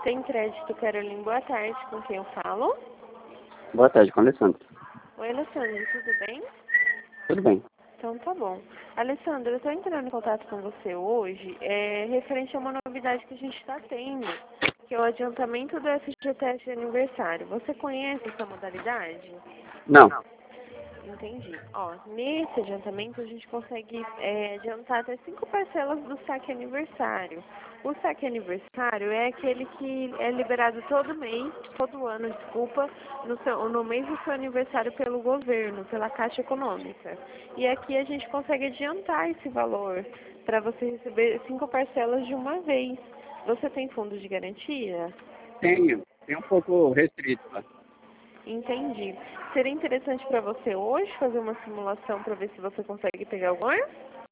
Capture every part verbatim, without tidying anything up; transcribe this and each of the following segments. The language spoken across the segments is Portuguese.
Tem crédito, Caroline. Boa tarde. Com quem eu falo? Boa tarde, com o Alessandro. Oi, Alessandro. Tudo bem? Tudo bem. Então tá bom. Alessandro, eu estou entrando em contato com você hoje é, referente a uma novidade que a gente está tendo, que é o adiantamento do F G T S de aniversário. Você conhece essa modalidade? Não. Entendi. Ó, nesse adiantamento a gente consegue é, adiantar até cinco parcelas do saque aniversário. O saque aniversário é aquele que é liberado todo mês, todo ano, desculpa, no, seu, no mês do seu aniversário pelo governo, pela Caixa Econômica. E aqui a gente consegue adiantar esse valor para você receber cinco parcelas de uma vez. Você tem fundo de garantia? Tenho. Tem um pouco restrito lá. Entendi. Seria interessante para você hoje fazer uma simulação para ver se você consegue pegar o ganho?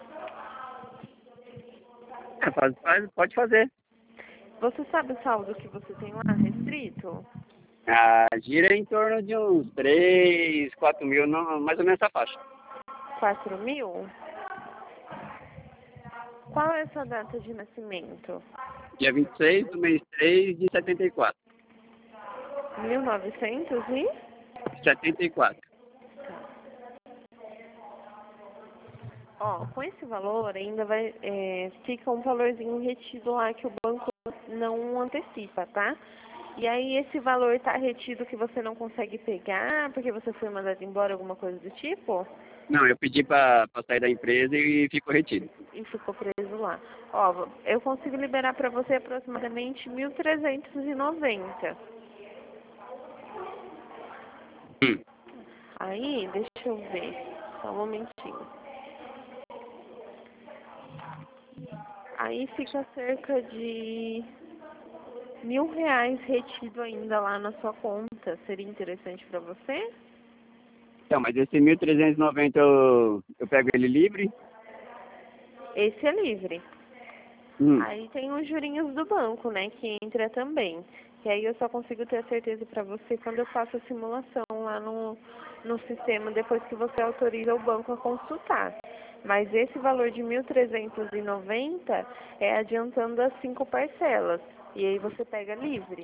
É, faz, faz, pode fazer. Você sabe o saldo que você tem lá restrito? Ah, gira em torno de uns três, quatro mil, não, mais ou menos essa faixa. quatro mil? Qual é a sua data de nascimento? Dia vinte e seis do mês três de setenta e quatro. mil novecentos e? setenta e quatro. Ó, com esse valor ainda vai, é, fica um valorzinho retido lá que o banco não antecipa, tá? E aí esse valor tá retido que você não consegue pegar porque você foi mandado embora, alguma coisa do tipo? Não, eu pedi para sair da empresa e ficou retido. E ficou preso lá. Ó, eu consigo liberar para você aproximadamente mil trezentos e noventa. Hum. Aí, deixa eu ver. Só um momentinho. Aí fica cerca de mil reais retido ainda lá na sua conta. Seria interessante para você? Então, mas esse mil trezentos e noventa eu, eu pego ele livre? Esse é livre. Hum. Aí tem os jurinhos do banco, né, que entra também. E aí eu só consigo ter a certeza para você quando eu faço a simulação lá no, no sistema, depois que você autoriza o banco a consultar. Mas esse valor de mil trezentos e noventa é adiantando as cinco parcelas. E aí você pega livre.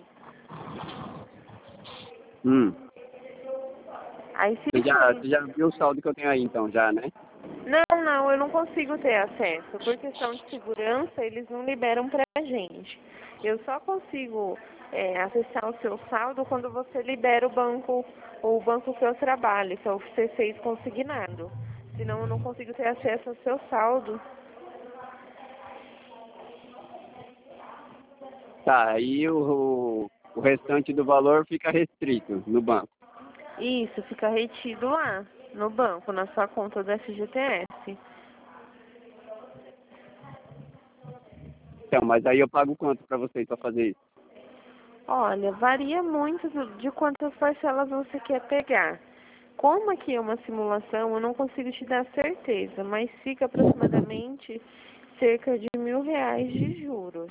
Hum. Aí se Você já, for... você já viu o saldo que eu tenho aí então, já, né? Não, não, eu não consigo ter acesso. Por questão de segurança, eles não liberam pra gente. Eu só consigo é, acessar o seu saldo quando você libera o banco, o banco que eu trabalho, que é o C seis consignado. Senão eu não consigo ter acesso ao seu saldo. Tá, aí o, o restante do valor fica restrito no banco. Isso, fica retido lá, no banco, na sua conta do F G T S. Então, mas aí eu pago quanto para vocês para fazer isso? Olha, varia muito do- de quantas parcelas você quer pegar. Como aqui é uma simulação, eu não consigo te dar certeza, mas fica aproximadamente cerca de mil reais de juros.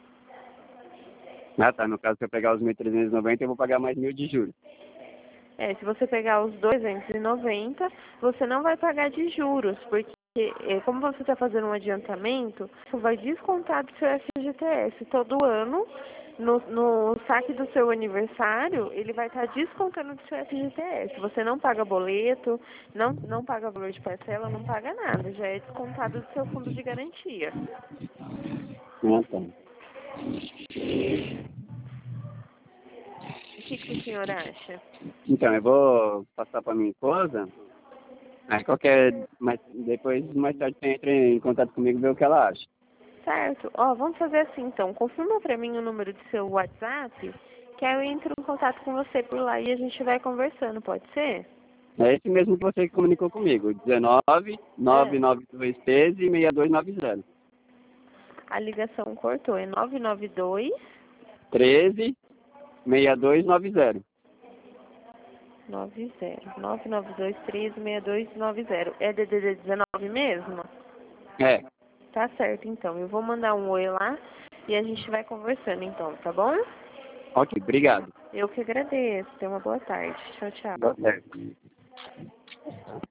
Ah, tá. No caso, se eu pegar os mil trezentos e noventa, eu vou pagar mais mil de juros. É, se você pegar os duzentos e noventa, você não vai pagar de juros, porque é, como você está fazendo um adiantamento, você vai descontar do seu F G T S todo ano. No, no saque do seu aniversário, ele vai estar descontando do seu F G T S. Você não paga boleto, não, não paga valor de parcela, não paga nada. Já é descontado do seu fundo de garantia. Ah, tá. O que, que o senhor acha? Então, eu vou passar para minha esposa. Aí qualquer... Mas depois, mais tarde, você entra em contato comigo e vê o que ela acha. Certo. Ó, vamos fazer assim então. Confirma pra mim o número do seu WhatsApp, que aí eu entro em contato com você por lá e a gente vai conversando, pode ser? É esse mesmo que você comunicou comigo. dezenove, É. novecentos e noventa e dois, treze, sessenta e dois noventa. A ligação cortou. É nove nove dois, treze, sessenta e dois noventa. nove zero. nove nove dois, treze, sessenta e dois noventa. É D D D dezenove mesmo? É. Tá certo, então. Eu vou mandar um oi lá e a gente vai conversando, então, tá bom? Ok, obrigado. Eu que agradeço. Tenha uma boa tarde. Tchau, tchau. Tá certo.